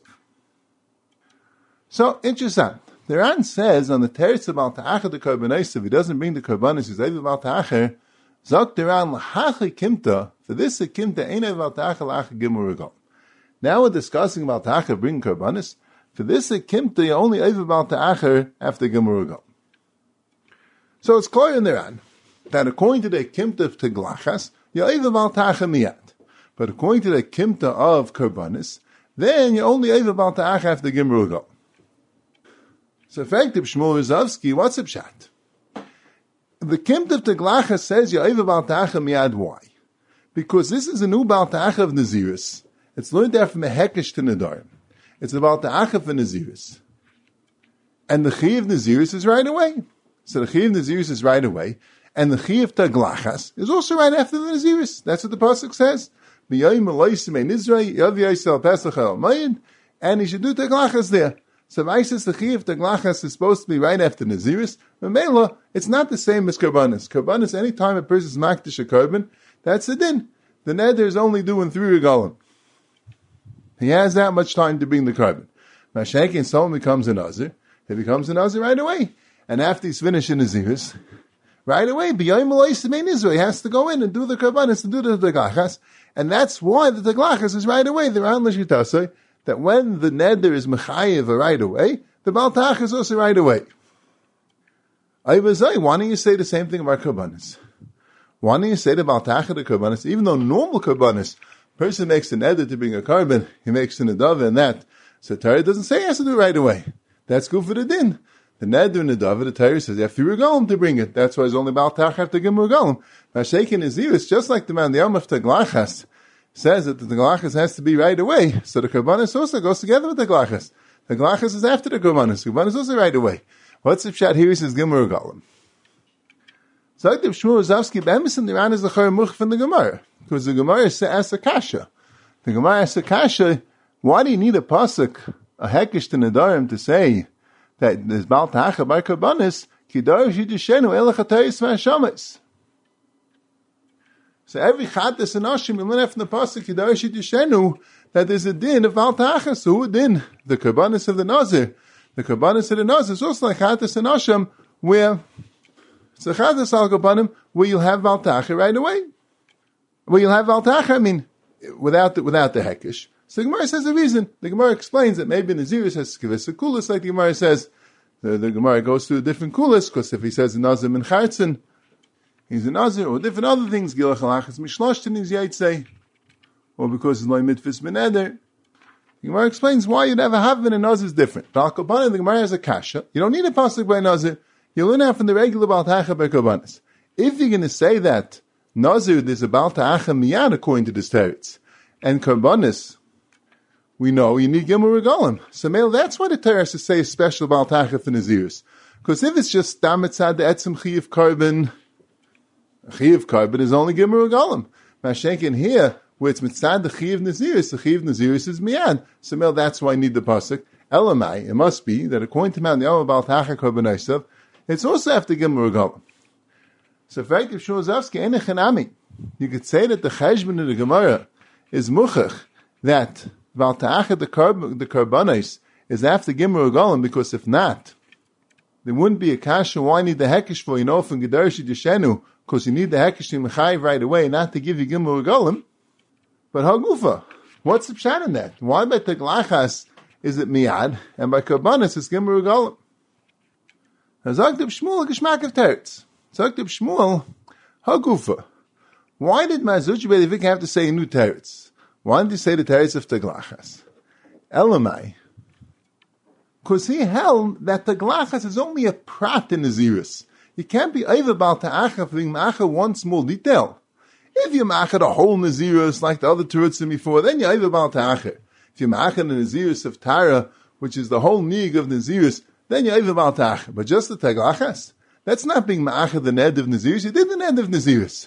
So, interesting. The Ran says on the teretz of balta'acher the korban osav, he doesn't bring the korbanos, he's yoiva balta'acher. Zok the Ran l'hachi kimta, for this a kimta ain't balta'acher l'hachi gimur regol. Now we're discussing balta'acher bringing korbanos. For this a kimta, you only yoiva balta'acher after gimur regol. So it's clear in the Ran that according to the kimta of teglachas, you yoiva balta'acher miyad. But according to the kimta of korbanos, then you only yoiva balta'acher after gimur regol. So effective Shmuel Rozovsky, what's the pshat? The Kimt of Teglacha says Yoiva Balta'acha miyad. Why? Because this is a new Balta'acha of Naziris. It's learned there from a Hekesh to Nedarim. It's the Balta'acha for Naziris. And the Chi of Naziris is right away. So the Chi of Naziris is right away. And the Chi of Teglachas is also right after the Naziris. That's what the Pasuk says. And he should do Teglachas there. So Maisis the Chi of Teglachas is supposed to be right after Naziris. But Mela, it's not the same as Karbanis. Karbanis, any time a person is makdish a carbon, that's the din. The neder is only doing 3 regalim. He has that much time to bring the carbon. Mashenkin, someone becomes a Nazir. He becomes a Nazir right away. And after he's finished in Naziris, right away, B'yoyim Eloisim Israel, he has to go in and do the Karbanis, to do the Teglachas. And that's why the Teglachas is right away. The Ran L'Shitasei, that when the neder is mechayev right away, the balta'acher is also right away. Why don't you say the same thing about karbanis? Why don't you say the balta'acher the karbanis? Even though normal karbanis, person makes a neder to bring a carbon, he makes an adava and that. So Torah doesn't say he has to do it right away. That's good for the din. The neder and the adava, the Torah says you have 3 regalim to bring it. That's why it's only balta'acher after gimur regalim. Mashenkin is here. It's just like the man the Yom of Teglachas says that the Teglachas has to be right away. So the Karbanis also goes together with the Teglachas. The Teglachas is after the Karbanis. The Karbanis is also right away. What's the pshat here? He says Gimur Regalim. So like the Shmuel Rozovsky, Bemis and the Ran is the Chayr Much from the Gemara. Because the Gemara asks a kasha. The Gemara asks a kasha, why do you need a pasuk, a hekesh to Nedarim, to say that there's balta'acher by Karbanis, ki darash yidishenu elech hatayis v'ashamis. So every Chattas and Ashim, you learn from the Pasuk, Yidarash Yidishenu, that there's a din of Balta'acher. So who din? The Karbanis of the Nazir. The Karbanis of the Nazir is also like Chattas and Ashim, where it's a Chattas al Karbanim, where you'll have Balta'acher right away. Where you'll have Balta'acher, I mean, without the Hekesh. So the Gemara says the reason. The Gemara explains that maybe Naziris has Kivisa Kulis, like the Gemara says, the Gemara goes through a different kulas, because if he says a Nazir min Chartzen, he's a Nazir, or different other things, Gilach halachas mishloshtin is Yaitzei, or because it's loy mitzvahs min eder. The Gemara explains why you'd ever have been a Nazir is different. But the Gemara has a kasha. You don't need a pasuk by Nazir. You learn out from the regular Baal Ta'acha by Karbanis. If you're going to say that Nazir is a Baal Ta'acha miyad according to this teretz, and Karbanis, we know you need Gimel Regalim. So that's why the teretz to say a special Baal Ta'acha for Naziris. Because if it's just Damitzad the Etzim Chiyav Karban is only Gimel Regalim. Mashenkin here, where it's mitzad the Chiyav Naziris is miyad. So that's why I need the pasuk. Elamai, it must be that according to Mount Yom Baal Ta'acha Karban it's also after Gimel Regalim. So if Rav Shmuel Ene Chanami, you could say that the Cheshbon of the Gemara is muchach that Baal Ta'acha the Karbanos is after Gimel Regalim, because if not, there wouldn't be a kasha. Why need the hekesh for from Gedarshi Deshenu? Because you need the hekesh to Mechayiv right away, not to give you Gimel Regalim. But Hagufa, what's the pshat in that? Why by Teglachas is it miyad, and by Karbanos it's Gimel Regalim? Hazaktiv Shmuel Geshmak of Teretz. Hazaktiv Shmuel Hagufa. Why did Mazuchi Bedevik have to say a new Teretz? Why did he say the Teretz of Teglachas? Elamai. Because he held that Teglachas is only a prat in Naziris. You can't be over Baal Ta'acha for being Ma'acha one small detail. If you Ma'acha the whole Naziris like the other Teretzim before, then you're over Baal Ta'acha. If you Ma'acha the Naziris of Tara, which is the whole Nig of Naziris, then you're over Baal Ta'acha. But just the Teglachas, that's not being Ma'acha the Ned of Naziris. You did the Ned of Naziris.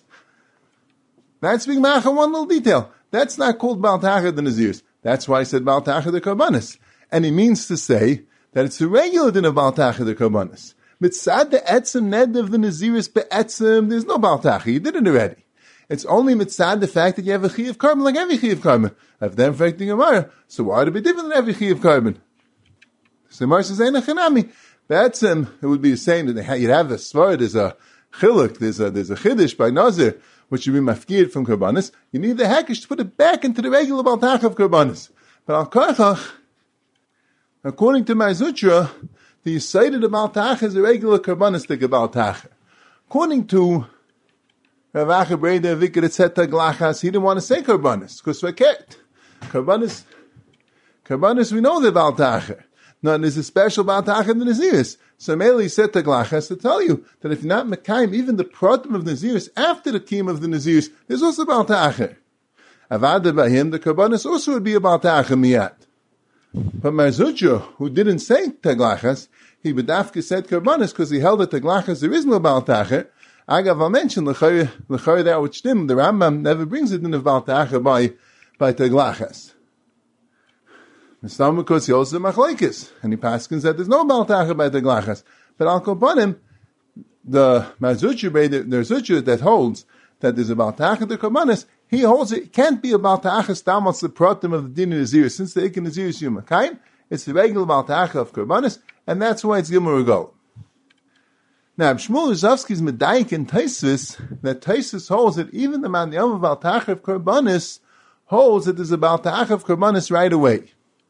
That's being Ma'acha one little detail. That's not called Baal Ta'acha the Naziris. That's why I said Baal Ta'acha the Karbanis. And he means to say that it's a regular din of Baal Ta'acha the Karbanis. Mitzad the Etzim Ned of the Naziris be'etzim, there's no Baal Ta'acha. You did it already. It's only mitzad the fact that you have a Chiyav Karban like every Chiyav Karban. I've then affecting Gemara. So why would it be different than every Chiyav Karban? So Gemara says, Ein Achanami. Be'etzim, it would be the same that you'd have a Svar, there's a Chiluk, there's a Chiddush by Nazir, which should be mafkir from Karbanis. You need the Hekesh to put it back into the regular Baal Ta'acha of Karbanis. But Al Karchach, according to Mazutra, the Yisayid of Baal Ta'acha is a regular Karbanis to Baal Ta'acha. According to Rav Acha Breda Vikar Etzeta Glachas, he didn't want to say Karbanis, because Vaket. Karbanis, we know the Baal Ta'acha. No, there's a special Baal Ta'acha in the Naziris. So Meli said to Glachas to tell you that if you're not Mekayim, even the Pratim of Naziris, after the Kiyum of the Naziris, there's also Baal Ta'acha. Avada by him, the Karbanis also would be a Baal Ta'acha miyat. But Marzucha, who didn't say Teglachas, he bedafka said Karbanis because he held that Teglachas there is no Baal Ta'acha. Agav, I'll mention L'chayr that which the Rambam never brings it in of Baal Ta'acha by Teglachas. Some because he also machlekes, and he paskins that there's no Baal Ta'acha by Teglachas. But Al Kopanim, the Marzucha that holds that there's a Baal Ta'acha to Karbanis, he holds it can't be a Baal Ta'acha stamals the pratim of the din Naziris. Since the Ikin Naziris Yumakayim, it's the regular Baal Ta'acha of Karbanis, and that's why it's Gimel Regalim. Now, Shmuel Rozovsky's medayik in Taisus, that Taisus holds that even the man of Baal Ta'acha of Karbanis holds that there's a Baal Ta'acha of Karbanis right away.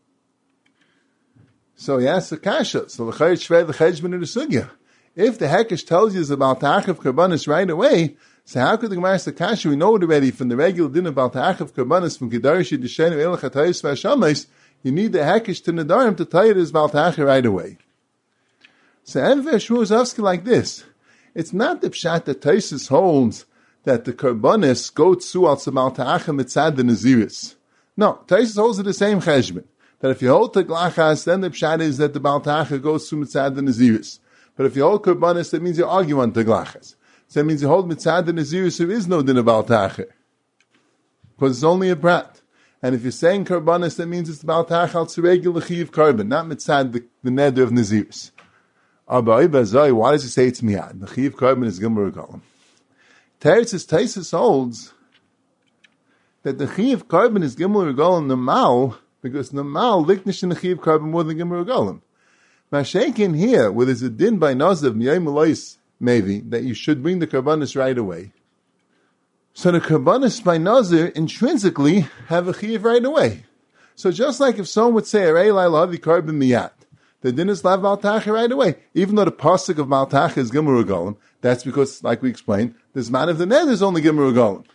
So he asks the kasha. So the Chayit Shvei the Cheshbon of the Sugya. If the Hekesh tells you it's a Baal Ta'acha of Karbanis right away, so how could the Gemara ask the kasha? We know it already from the regular din of Baal Ta'acha of Karbanis from Kedarishi Deshenu Elach HaTayis VaShamais. You need the Hekesh to Nadarim to tell you there's Baal Ta'acha right away. So Enver Shmuel Rozovsky like this. It's not the pshat that Taisus holds that the Karbanis go to al Baal Ta'acha mitzad the Naziris. No, Taisus holds it the same cheshbon. That if you hold Teglachas, then the pshat is that the Baal Ta'acha goes to mitzad the Naziris. But if you hold Karbanis, that means you argue on Teglachas. So that means you hold mitzad the Naziris, there is no din of Baal Ta'acha. Because it's only a brat. And if you're saying Karbanis, that means it's Baal Ta'acha al regular Chiyav Karban, not mitzad the neder of Naziris. Why does he say it's miyad? The Chiyav Karban is Gimel Regalim. Taisus holds that the Chiyav Karban is Gimel Regalim Namal, because Namal liknish in the Chiyav Karban more than Gimel Regalim. Mashenkin here, where there's a din by Nazav, Miyay Malais, maybe, that you should bring the Karbanis right away. So the Karbanis by Nazir intrinsically have a Chiyav right away. So just like if someone would say, Arei Lai Lahavi Karban Miyat, the din is lav Baltacha right away. Even though the pasuk of Baltacha is Gimel Regalim, that's because, like we explained, this man of the neder is only Gimel Regalim.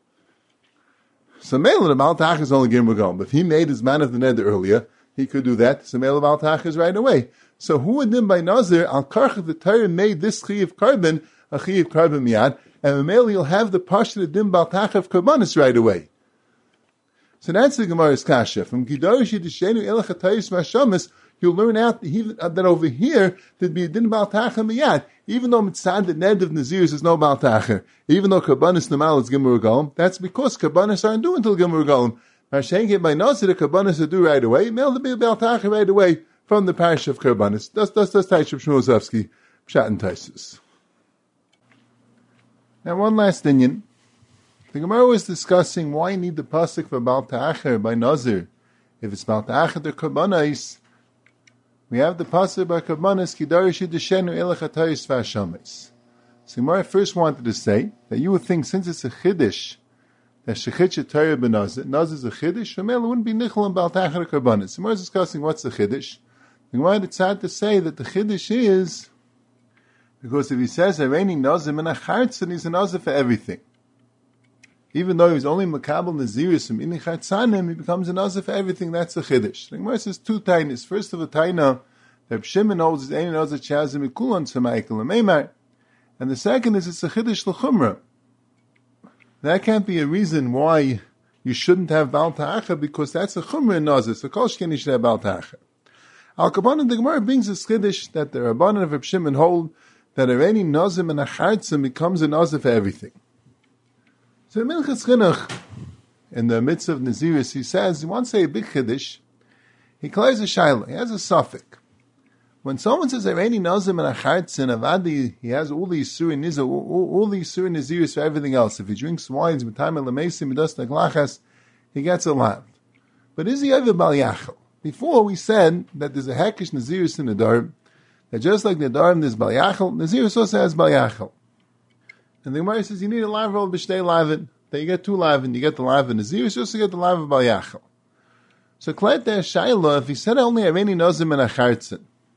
So Mela, the Baltacha is only Gimel Regalim. But if he made his man of the neder earlier, he could do that. So Mela Baltacha is right away. So who would din by Nazir, al karch the Torah made this Chiyav Karban, a Chiyav Karban miyad, and Mela you'll have the Pasha din Baltacha of Karbanis right away. So that's the Gemara's kasha. From Gidarish Yidishenu Elach HaTayis Vashamis, you'll learn out that over here, there'd be a din Baltacha miyad. Even though Mitzad the Ned of Naziris is no Baltacha, even though Karbanis Namal is Gimur Regalim, that's because Karbanis aren't due until Gimur Regalim. Mashenke by Nazir, the Karbanis are due right away, Mel to be a Baltacha right away from the parish of Karbanis. That's Taishav Shmulzovsky, Pshat and Taisus. Now one last inyan. The Gemara was discussing why you need the pasuk for Baltacha by Nazir. If it's Baltacha the Karbanis, we have the pasuk by Karbanis, Kidarish Yidishenu Elach HaTayis Vashamis. So Gemara first wanted to say that you would think since it's a Chiddush, that Shechit Torah b'Nazir, Nazir is a Chiddush, Shemel wouldn't be Nichol and Baltacha the Karbanis. Gemara is discussing what's the Chiddush. The Gemara decided to say that the Chiddush is, because if he says, Areini Nazir Menachartzin, he's a Nazir for everything. Even though he's only Makabal Naziris from Ini Chatzanim, he becomes a Nazir for everything. That's the Chiddush. The Gemara says two tainas. First of a taina, that Shimon holds is Ein Nazir Chazim Mikulan Tzamaikel Meimar. And the second is it's a Chiddush L'chumra. That can't be a reason why you shouldn't have Baltacha, because that's a Chumra in Nazir. So Kol Shken you should have Baltacha. Al-Kabbanan, the Gemara brings a Chiddush that the Rabbanan of Reb Shimon hold that Areini Nazir Menachartzim becomes a Nazir for everything. So Minchas Chinuch, in the midst of Naziris, he says, he wants to say a big Chiddush, he clears a shayla, he has a suffix. When someone says, Areini Nazir Menachartzin, Avadi, he has all the Yisur and Nizah, all the Yisur and Naziris for everything else. If he drinks wines, B'tayim Elamesim, he does Naglachas, he gets a lot. But is he over Bal Yachal? Before we said that there's a Hekish Naziris in the Darb, that just like the Darb there's Bal Yachal, Naziris also has Bal Yachal. And the Gemara says you need a lav roll b'shtei lavin. Then you get two lavin. You get the lavin Naziris, you also get the lavin Bal Yachal. So Klet there Shaila, if he said only Areini Nazir Menachartzin,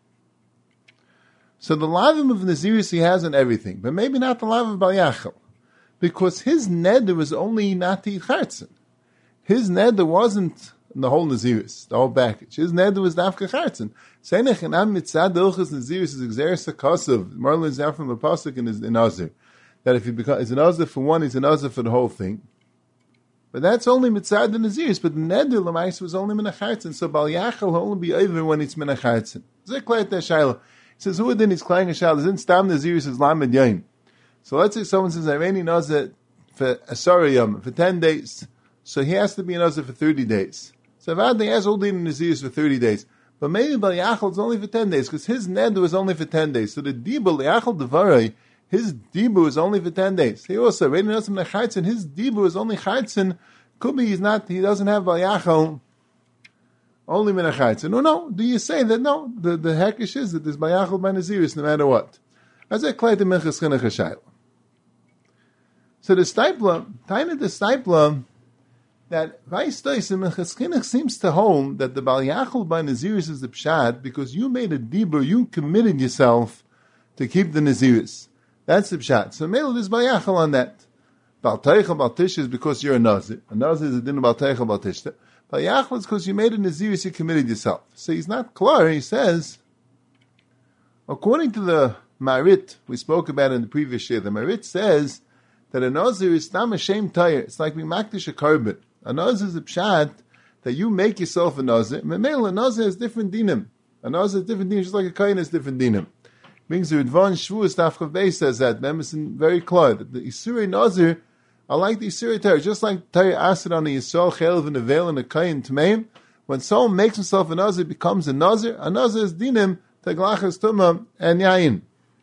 so the lavim of Naziris he has on everything, but maybe not the lavim of Bal Yachal, because his neder was only nati chartzin. His neder wasn't the whole Naziris, the whole package. His neder was dafka chartzin. Seinech and am mitzad ilchus Naziris is exeris akasav. Marlon is out from the pasuk in Nazir. That if he becomes an Nazir for one, he's an Nazir for the whole thing. But that's only mitzad the Naziris. But the neder l'mais was only menachartzin. So Bal Yachal will only be over when it's menachartzin. Zeklayt Shayla. He says, who then is klaying a shayla? Isn't stam Naziris is lamed yain? So let's say someone says, Areini Nazir for Asariyam for 10 days. So he has to be a Nazir for 30 days. So Avad he has all the Naziris for 30 days. But maybe Bal Yachal is only for 10 days because his neder was only for 10 days. So the dibur Yachal devarai, his dibu is only for 10 days. He also, Areini Nazir Menachartzin, his dibu is only Chartzin. Could be he doesn't have Bal Yachal, only Menachartzin. No, do you say that? No, the hekish is that there's Bal Yachal by Naziris no matter what. As I claim the Minchas Chinuch HaShayla. So the Stipler, that Vaistois and Minchas Chinuch seems to hold that the Bal Yachal by Naziris is the Pshat because you made a dibur, you committed yourself to keep the Naziris. That's the Pshat. So Mela is Bal Yachal on that. Bal Teichel, Bal Tish is because you're a Nazir. A Nazir is a din of Bal Teichel, Bal Tish. Bal Yachal is because you made a Naziris, you committed yourself. So he's not clear. He says, according to the Marit we spoke about in the previous year, the Marit says that a Nazir is not a shame tire. It's like being makdish a carbon. A Nazir is a Pshat that you make yourself a Nazir. Memel, a Nazir has different dinim. A Nazir has different dinim, just like a Kain has different dinim. Brings the Ridvan Shvuas Tafchav Beis says that. Memison very clear that the Isurei Nazir are like the Isurei Torah, just like Torah Asad on the Yisrael Chelev and a Veil and a Kain Tmeim. When someone makes himself a Nazir, becomes a Nazir is dinim Taglachas Tumah and Yain.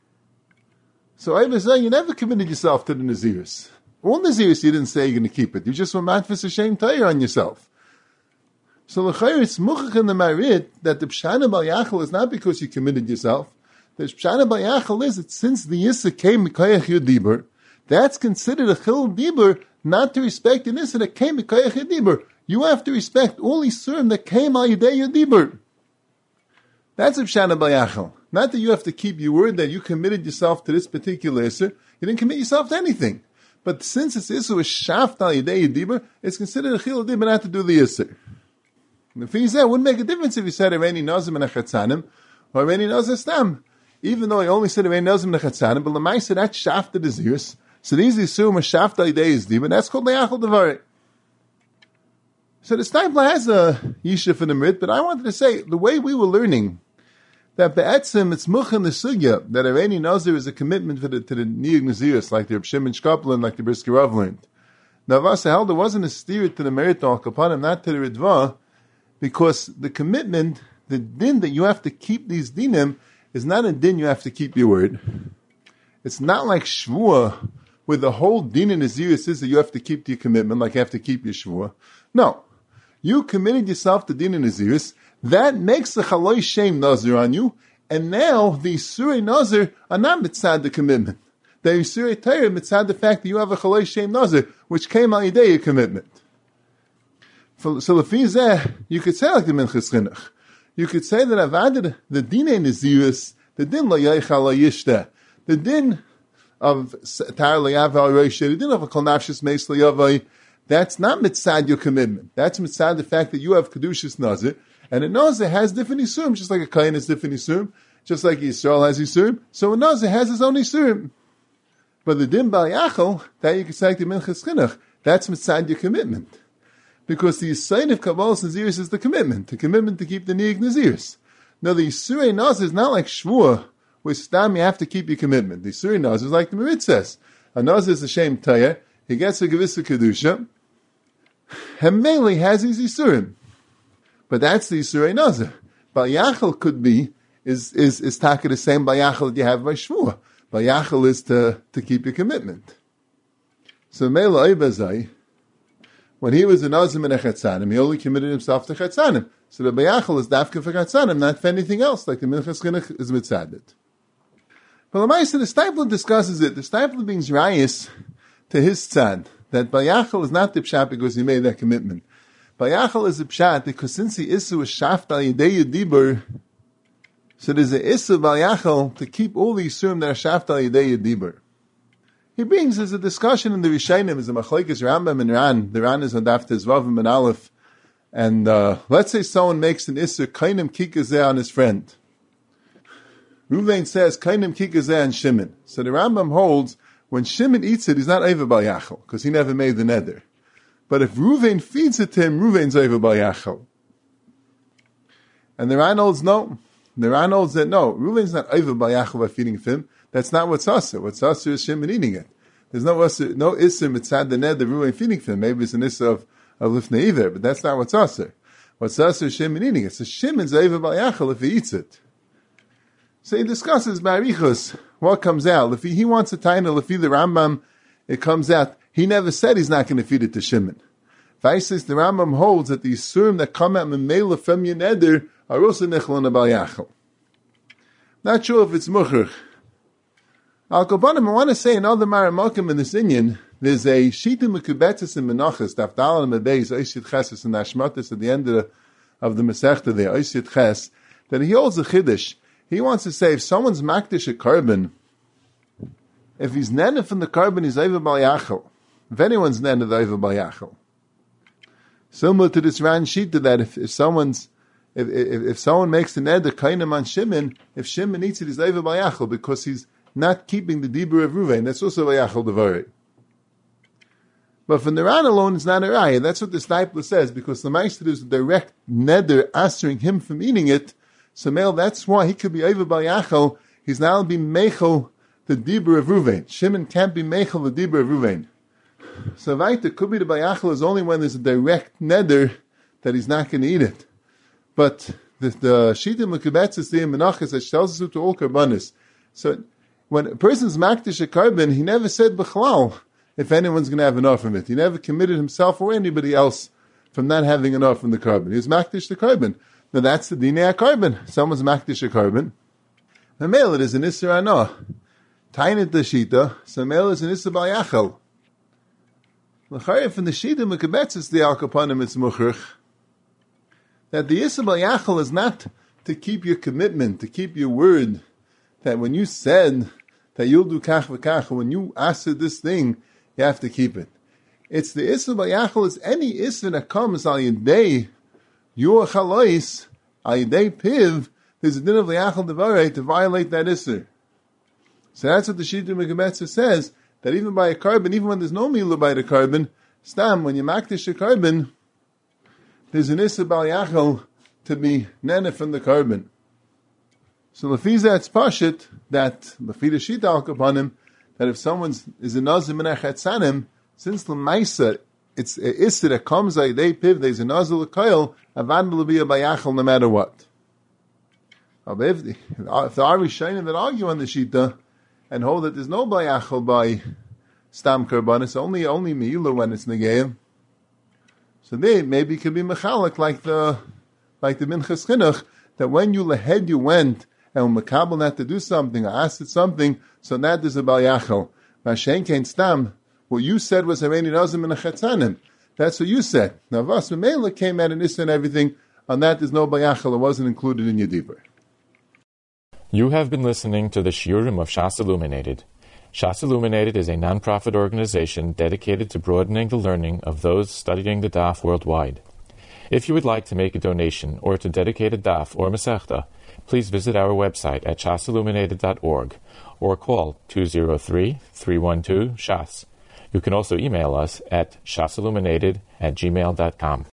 So I was saying you never committed yourself to the Naziris. All Naziris you didn't say you're going to keep it. You just were matfis a shame Torah on yourself. So l'chayr it's muchach in the Marit that the Pshana Bal Yachal is not because you committed yourself. The Pshana Bal Yachal is that since the Yissa came Mikayach Yud Dibur, that's considered a Chil Dibur not to respect the Yissa that came Mikayach Yud Dibur. You have to respect all Yisurim that came Al Yudei Yud Dibur. That's Ibshana Bayachal. Not that you have to keep your word that you committed yourself to this particular Isser. You didn't commit yourself to anything. But since it's Isser with Shaft al Yidei Yedibur, it's considered a Chil Dibur not to do the Isser. The thing is that it wouldn't make a difference if you said Areni Nazim and Achatzanim or Areni Nazim Stam. Even though he only said Areni Nazim and Achatzanim, but Lamai said that's Shaft the Zeus. So these assume a Shaft al Yidei Yedibur, and that's called Le'achal Devarim. So the Steipler has a Yishuf in the Merit, but I wanted to say, the way we were learning, that be'etzim, it's much in the sugya, that Areni Nazir is a commitment to the Niyag Naziris, like the Reb Shimon Shkoplan, like the Brisker Rav learned. Now, Vasa held there wasn't a steer to the Merit Al Kapanim, not to the Ridva, because the commitment, the din that you have to keep these dinim, is not a din you have to keep your word. It's not like Shvua, where the whole din in Naziris is that you have to keep your commitment, like you have to keep your Shvua. No. You committed yourself to din in Naziris, that makes the Chaloi Shem Nazir on you, and now the Surei Nazir are not mitzad the commitment. The Surei Torah mitzad the fact that you have a Chaloi Shem Nazir, which came on your commitment. So Lefizeh, you could say like the Minchas Chinuch. You could say that I've added the din in Naziris, the din la Yeichal la Yishta, the din of Tar la Yav al Rosheh, the din of a Kol Nafshis Meis la Yavai. That's not mitzad your commitment. That's mitzad the fact that you have Kedushas Nazir, and a Nazir has different Isurim, just like a Kain has different Isurim, just like Yisrael has Isurim, so a Nazir has his own Isurim. But the Din Bal Yachal, that you can say to Minchas Chinuch, that's mitzad your commitment. Because the Yisayin of Kabbalah Naziris is the commitment to keep the Niyag Naziris. Now the Yisurei Nazir is not like Shvua, where Stam you have to keep your commitment. The Yisurei Nazir is like the Merit says. A Nazir is a Shem Tayah, he gets a Gevissa Kedusha, Hemeli has his Yisurim. But that's the Yisurei Nazir. Bal Yachal could be, is taka the same Bal Yachal that you have by Shvua. Bal Yachal is to keep your commitment. So Mela Eibazai, when he was a Nazim and a Chatzanim, he only committed himself to Chatzanim. So the Bal Yachal is dafka for Chatzanim, not for anything else, like the Minchas Chinuch is mitzadet. But the Maisa, the Steipler discusses it. The Steipler brings Rayis to his tzad, that Bal Yachal is not the pshat because he made that commitment. Bal Yachal is the pshat because since the Issa was shaft al Yidei Yedibur, so there's a Issa Bal Yachal to keep all the Yisurim that are shaft al Yidei Yedibur. He brings as a discussion in the Rishayim, as a Machlekes Rambam and Ran. The Ran is on Daf Tezvav and Aleph. And let's say someone makes an Issa, Kainim Kikazeh on his friend. Ruvain says, Kainim Kikazeh on Shimon. So the Rambam holds, when Shimon eats it, he's not Eiva Bal Yachal, because he never made the neder. But if Ruvain feeds it to him, Ruvain's Eiva Bal Yachal. And the Ran holds no. The Ran holds that no, Ruvain's not Eiva Bal Yachal by feeding him. That's not what's Asa. What's Asa is Shimon eating it. There's no Asa, no Issa mitzad the neder Ruvain feeding him. Maybe it's an Issa of Lifnei Iver, but that's not what's Asa. What's Asa is Shimon eating it. So Shimon's Eiva Bal Yachal if he eats it. So he discusses Barichus, what comes out. If he wants a taina, if the Rambam, it comes out. He never said he's not going to feed it to Shimon. Vaisis, the Rambam holds that the Yisurim that come out Memela from your neder are also Nechlon Bal Yachal. Not sure if it's Mucher. Al Kobanim, I want to say another Maramakim in this Inyan. There's a Shita Mekubetzis in Menachas, Dafdal and Mebeis, Oisyat Cheses and Ashmatis at the end of the Masechta there, Oisyat Ches, that he holds a Chiddush. He wants to say, if someone's makdish a carbon, if he's nene from the carbon, he's Eiva Bal Yachal. If anyone's nene, they're Eiva Bal Yachal. Similar to this Ran Shita, that if someone makes the neder kainim on Shimon, if Shimon eats it, he's Eiva Bal Yachal, because he's not keeping the dibur of Ruvain. That's also Bal Yachal Devari. But from the Ran alone, it's not a raya. That's what the Steipler says, because the Meister is a direct neder answering him from eating it. So male, that's why he could be Eiva Bal Yachal. He's now be mechel the dibur of Ruvain. Shimon can't be mechel the dibur of Ruvain. So Vaita could be the Bal Yachal is only when there's a direct neder that he's not going to eat it. But the Shita Mekubetzis the Menachas that tells us to all karbanis. So when a person's makdish a carbon, he never said b'chalal if anyone's going to have enough from it. He never committed himself or anybody else from not having enough from the carbon. He was makdish the carbon. Now that's the dinei carbon. Someone's makdish a carbon. The male it is an Isser Anah. Tainit the Shita, so male is an Isser Bal Yachal. L'chayim from the Shita Mekubetzis the Al Kapanim it's Mucherch. That the Isser Bal Yachal is not to keep your commitment, to keep your word, that when you said that you'll do kach v'kach, when you asked this thing, you have to keep it. It's the Isser Bayachal, is any Isser that comes al yedei your chalois, al yedei piv, there's a din of Bayachal Devarei to violate that Isser. So that's what the Shita Megametza says, that even by a carbon, even when there's no milah by the carbon, stam, when you makdish a carbon, there's an Isser Bayachal to be nene from the carbon. So Lefiza it's pashit that Lefida Shita al upon that if someone is a nazir min achatzanim, since l'maisa it's a issa that comes a day piv, there's a nazir l'koil, avad will be a bayachal no matter what. If the Arishonim that argue on the Shita and hold that there's no bayachal by stam karbanis, only meila when it's negeim, so they maybe could be mechalak like the Minchas Chinuch, that when you lehed you went and when Makabal had to do something or asked it something, so that is a bayachal. Mashen kein stam. What you said was Hareini Nazim and a Chetzanim. That's what you said. Now Vas Memela came at an Issa and everything. On that there's no bayachal. It wasn't included in your dibur. You have been listening to the Shiurim of Shas Illuminated. Shas Illuminated is a non-profit organization dedicated to broadening the learning of those studying the Daf worldwide. If you would like to make a donation or to dedicate a Daf or Masechta, please visit our website at shasilluminated.org or call 203-312-SHAS. You can also email us at shasilluminated@gmail.com.